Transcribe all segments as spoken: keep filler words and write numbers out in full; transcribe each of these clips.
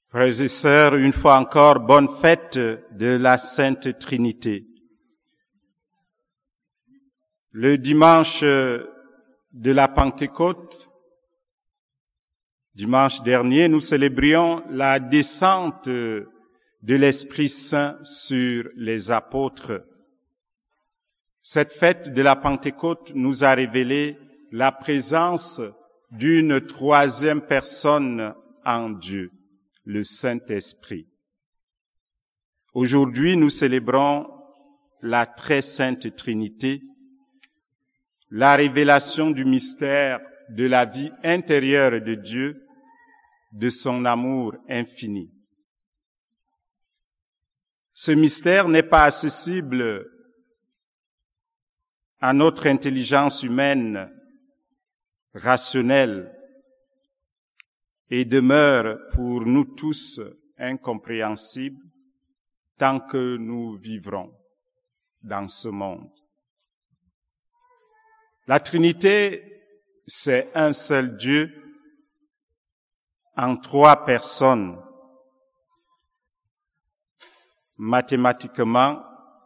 Frères et sœurs, une fois encore, bonne fête de la Sainte Trinité. Le dimanche de la Pentecôte, dimanche dernier, nous célébrions la descente de l'Esprit Saint sur les apôtres. Cette fête de la Pentecôte nous a révélé la présence d'une troisième personne en Dieu, le Saint-Esprit. Aujourd'hui, nous célébrons la très sainte Trinité, la révélation du mystère de la vie intérieure de Dieu, de son amour infini. Ce mystère n'est pas accessible à notre intelligence humaine rationnelle et demeure pour nous tous incompréhensible tant que nous vivrons dans ce monde. La Trinité, c'est un seul Dieu en trois personnes. Mathématiquement,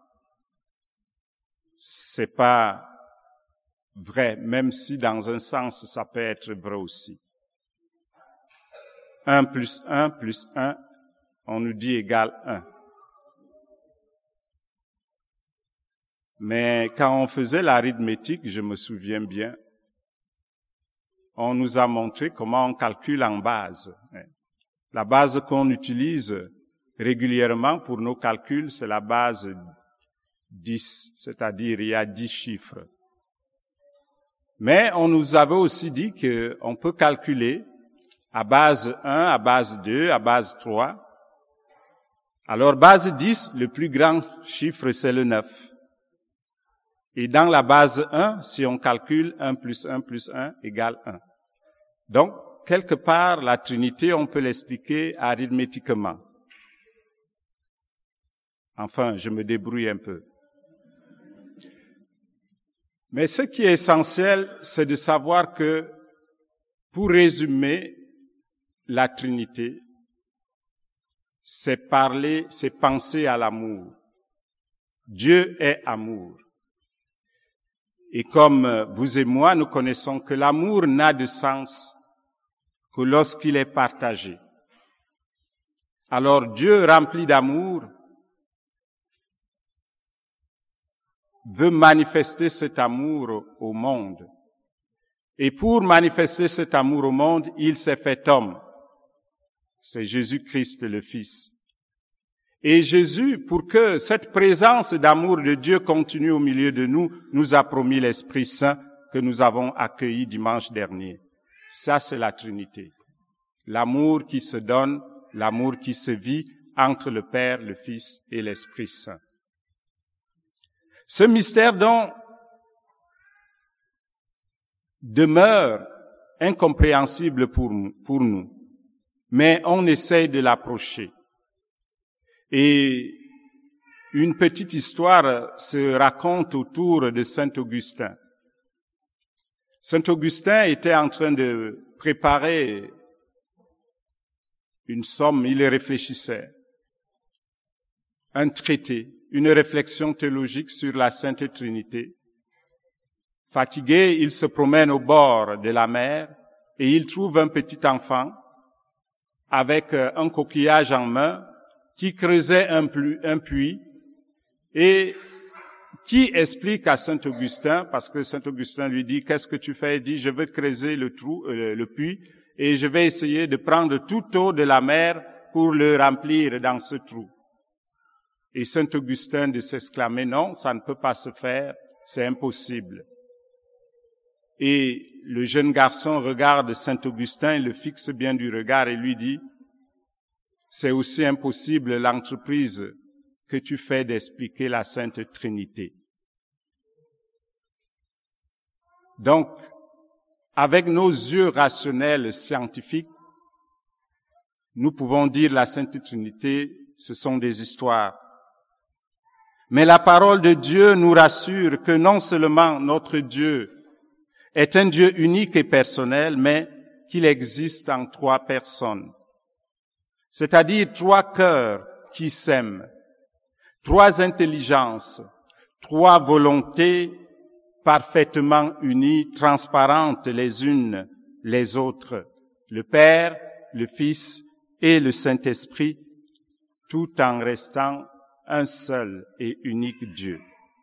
c'est pas vrai, même si dans un sens ça peut être vrai aussi. un plus un plus un, on nous dit égal un. Mais quand on faisait l'arithmétique, je me souviens bien, on nous a montré comment on calcule en base. La base qu'on utilise régulièrement pour nos calculs, c'est la base dix, c'est-à-dire il y a dix chiffres. Mais on nous avait aussi dit qu'on peut calculer à base un, à base deux, à base trois. Alors, base dix, le plus grand chiffre, c'est le neuf. Et dans la base un, si on calcule un plus un plus un égale un. Donc, quelque part, la Trinité, on peut l'expliquer arithmétiquement. Enfin, je me débrouille un peu. Mais ce qui est essentiel, c'est de savoir que, pour résumer, la Trinité, c'est parler, c'est penser à l'amour. Dieu est amour. Et comme vous et moi, nous connaissons que l'amour n'a de sens que lorsqu'il est partagé. Alors Dieu, rempli d'amour, veut manifester cet amour au monde. Et pour manifester cet amour au monde, il s'est fait homme. C'est Jésus-Christ le Fils. Et Jésus, pour que cette présence d'amour de Dieu continue au milieu de nous, nous a promis l'Esprit Saint que nous avons accueilli dimanche dernier. Ça, c'est la Trinité. L'amour qui se donne, l'amour qui se vit entre le Père, le Fils et l'Esprit Saint. Ce mystère donc demeure incompréhensible pour nous, pour nous, mais on essaye de l'approcher. Et une petite histoire se raconte autour de Saint Augustin. Saint Augustin était en train de préparer une somme, il réfléchissait, un traité, une réflexion théologique sur la Sainte Trinité. Fatigué, il se promène au bord de la mer et il trouve un petit enfant avec un coquillage en main qui creusait un puits et qui explique à Saint Augustin, parce que Saint Augustin lui dit, qu'est-ce que tu fais? Il dit, je veux creuser le trou, euh, le puits et je vais essayer de prendre toute eau de la mer pour le remplir dans ce trou. Et Saint Augustin de s'exclamer, non, ça ne peut pas se faire, c'est impossible. Et le jeune garçon regarde Saint Augustin, il le fixe bien du regard et lui dit, c'est aussi impossible l'entreprise que tu fais d'expliquer la Sainte Trinité. Donc, avec nos yeux rationnels scientifiques, nous pouvons dire la Sainte Trinité, ce sont des histoires. Mais la parole de Dieu nous rassure que non seulement notre Dieu est un Dieu unique et personnel, mais qu'il existe en trois personnes. c'est-à-dire trois cœurs qui s'aiment, trois intelligences, trois volontés parfaitement unies, transparentes les unes les autres, le Père, le Fils et le Saint-Esprit, tout en restant un seul et unique Dieu.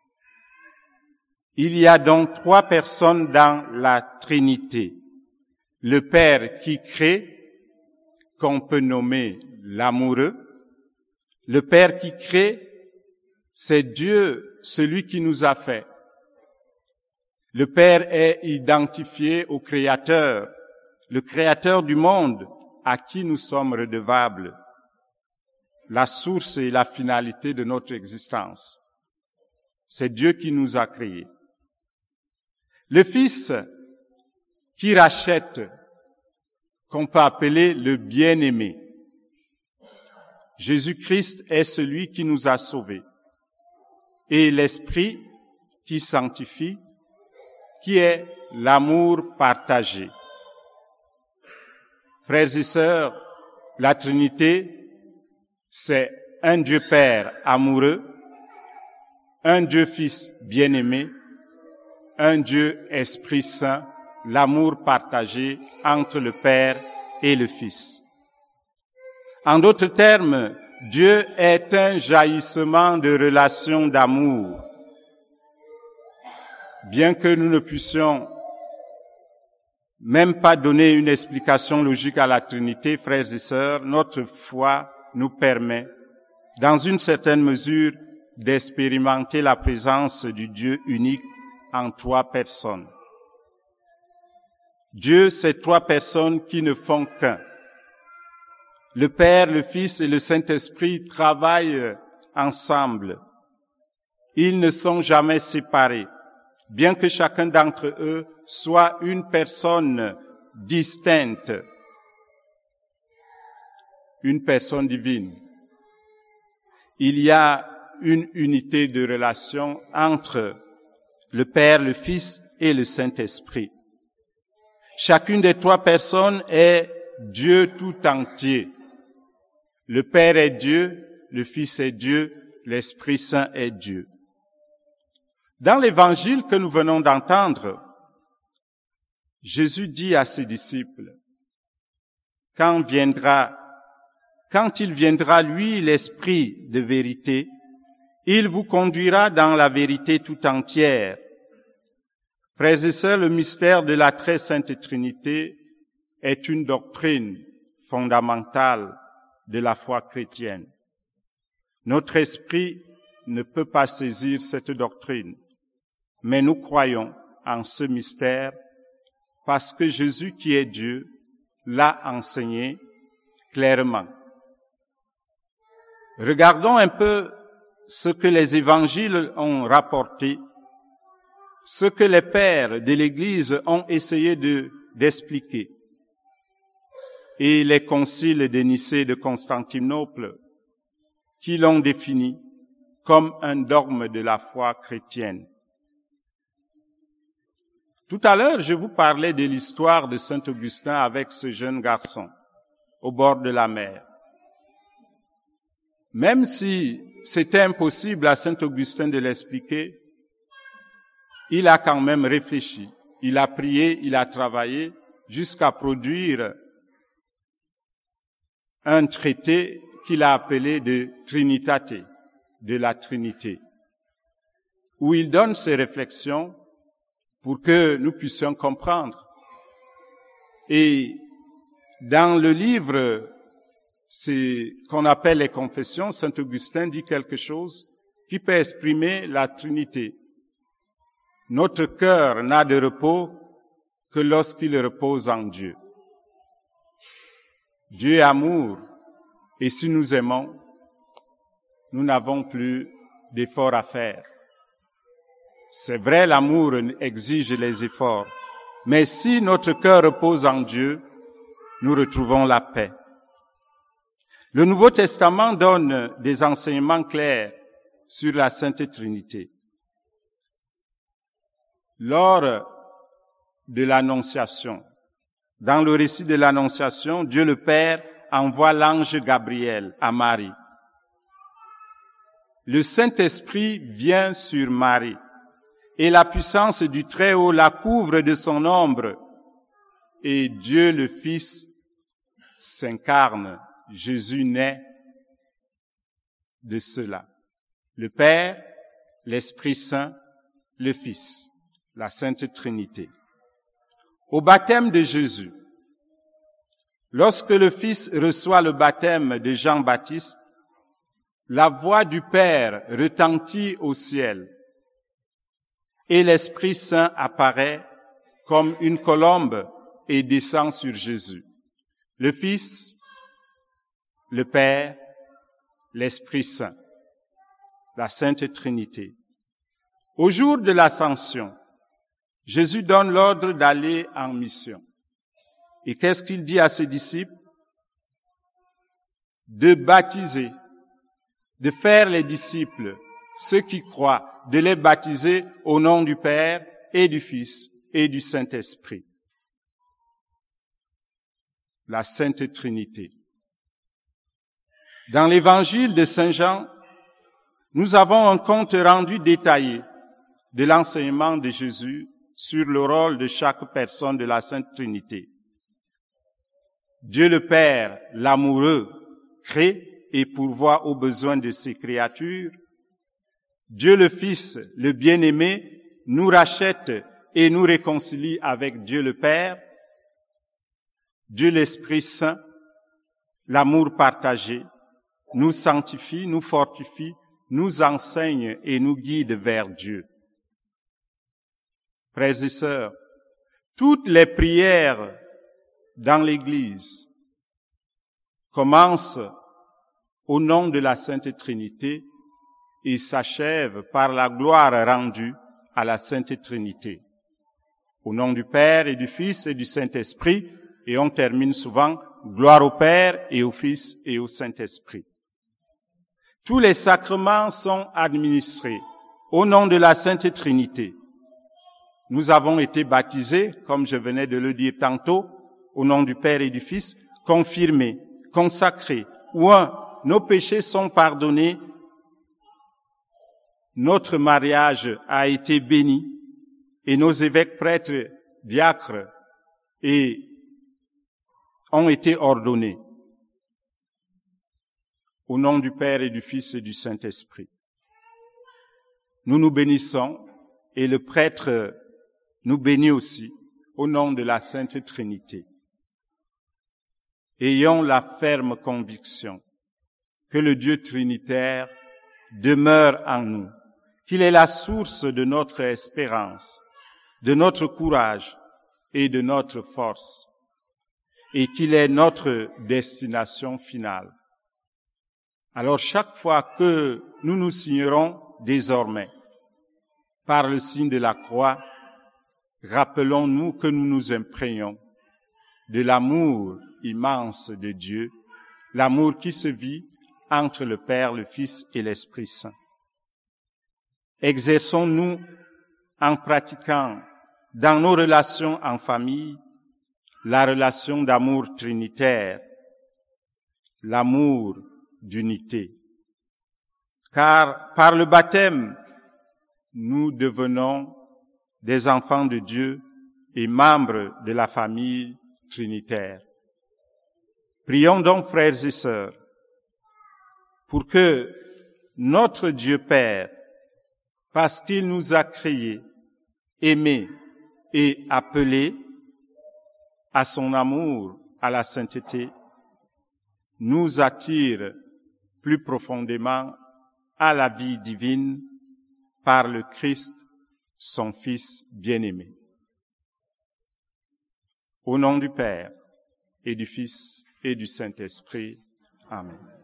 Il y a donc trois personnes dans la Trinité. Le Père qui crée, qu'on peut nommer l'amoureux. Le Père qui crée, c'est Dieu, celui qui nous a fait. Le Père est identifié au Créateur, le Créateur du monde à qui nous sommes redevables, la source et la finalité de notre existence. C'est Dieu qui nous a créés. Le Fils qui rachète, qu'on peut appeler le bien-aimé. Jésus-Christ est celui qui nous a sauvés. Et l'Esprit qui sanctifie, qui est l'amour partagé. Frères et sœurs, la Trinité, c'est un Dieu Père amoureux, un Dieu Fils bien-aimé, un Dieu Esprit Saint, l'amour partagé entre le Père et le Fils. En d'autres termes, Dieu est un jaillissement de relations d'amour. Bien que nous ne puissions même pas donner une explication logique à la Trinité, frères et sœurs, notre foi nous permet, dans une certaine mesure, d'expérimenter la présence du Dieu unique en trois personnes. Dieu, c'est trois personnes qui ne font qu'un. Le Père, le Fils et le Saint-Esprit travaillent ensemble. Ils ne sont jamais séparés, bien que chacun d'entre eux soit une personne distincte, une personne divine. Il y a une unité de relation entre le Père, le Fils et le Saint-Esprit. Chacune des trois personnes est Dieu tout entier. Le Père est Dieu, le Fils est Dieu, l'Esprit Saint est Dieu. Dans l'évangile que nous venons d'entendre, Jésus dit à ses disciples, quand viendra, quand il viendra, lui, l'Esprit de vérité, il vous conduira dans la vérité tout entière. Frères et sœurs, le mystère de la très sainte Trinité est une doctrine fondamentale de la foi chrétienne. Notre esprit ne peut pas saisir cette doctrine, mais nous croyons en ce mystère parce que Jésus qui est Dieu l'a enseigné clairement. Regardons un peu ce que les évangiles ont rapporté, ce que les pères de l'Église ont essayé de, d'expliquer. Et les conciles de Nicée et de Constantinople qui l'ont défini comme un dogme de la foi chrétienne. Tout à l'heure, je vous parlais de l'histoire de Saint Augustin avec ce jeune garçon au bord de la mer. Même si c'était impossible à Saint Augustin de l'expliquer, il a quand même réfléchi, il a prié, il a travaillé jusqu'à produire un traité qu'il a appelé de Trinitate, de la Trinité, où il donne ses réflexions pour que nous puissions comprendre. Et dans le livre c'est qu'on appelle les Confessions, Saint Augustin dit quelque chose qui peut exprimer la Trinité. Notre cœur n'a de repos que lorsqu'il repose en Dieu. Dieu est amour, et si nous aimons, nous n'avons plus d'efforts à faire. C'est vrai, l'amour exige les efforts, mais si notre cœur repose en Dieu, nous retrouvons la paix. Le Nouveau Testament donne des enseignements clairs sur la Sainte Trinité. Lors de l'Annonciation, dans le récit de l'Annonciation, Dieu le Père envoie l'ange Gabriel à Marie. Le Saint-Esprit vient sur Marie, et la puissance du Très-Haut la couvre de son ombre, et Dieu le Fils s'incarne. Jésus naît de cela. Le Père, l'Esprit Saint, le Fils, la Sainte Trinité. Au baptême de Jésus, lorsque le Fils reçoit le baptême de Jean-Baptiste, la voix du Père retentit au ciel et l'Esprit Saint apparaît comme une colombe et descend sur Jésus. Le Fils, le Père, l'Esprit Saint, la Sainte Trinité. Au jour de l'Ascension, Jésus donne l'ordre d'aller en mission. Et qu'est-ce qu'il dit à ses disciples? De baptiser, de faire les disciples, ceux qui croient, de les baptiser au nom du Père et du Fils et du Saint-Esprit. La Sainte Trinité. Dans l'Évangile de Saint Jean, nous avons un compte rendu détaillé de l'enseignement de Jésus sur le rôle de chaque personne de la Sainte Trinité. Dieu le Père, l'amoureux, crée et pourvoit aux besoins de ses créatures. Dieu le Fils, le bien-aimé, nous rachète et nous réconcilie avec Dieu le Père. Dieu l'Esprit Saint, l'amour partagé, nous sanctifie, nous fortifie, nous enseigne et nous guide vers Dieu. Frères et sœurs, toutes les prières dans l'Église commencent au nom de la Sainte Trinité et s'achèvent par la gloire rendue à la Sainte Trinité. Au nom du Père et du Fils et du Saint-Esprit, et on termine souvent gloire au Père et au Fils et au Saint-Esprit. Tous les sacrements sont administrés au nom de la Sainte Trinité. Nous avons été baptisés, comme je venais de le dire tantôt, au nom du Père et du Fils, confirmés, consacrés, où un, nos péchés sont pardonnés, notre mariage a été béni, et nos évêques, prêtres, diacres, et ont été ordonnés. Au nom du Père et du Fils et du Saint-Esprit. Nous nous bénissons, et le prêtre nous bénit aussi, au nom de la Sainte Trinité. Ayons la ferme conviction que le Dieu trinitaire demeure en nous, qu'il est la source de notre espérance, de notre courage et de notre force, et qu'il est notre destination finale. Alors chaque fois que nous nous signerons désormais par le signe de la croix, rappelons-nous que nous nous imprégnons de l'amour immense de Dieu, l'amour qui se vit entre le Père, le Fils et l'Esprit Saint. Exerçons-nous en pratiquant dans nos relations en famille la relation d'amour trinitaire, l'amour d'unité. Car par le baptême, nous devenons des enfants de Dieu et membres de la famille trinitaire. Prions donc, frères et sœurs, pour que notre Dieu Père, parce qu'il nous a créés, aimés et appelés à son amour, à la sainteté, nous attire plus profondément à la vie divine par le Christ, son Fils bien-aimé. Au nom du Père et du Fils et du Saint-Esprit. Amen.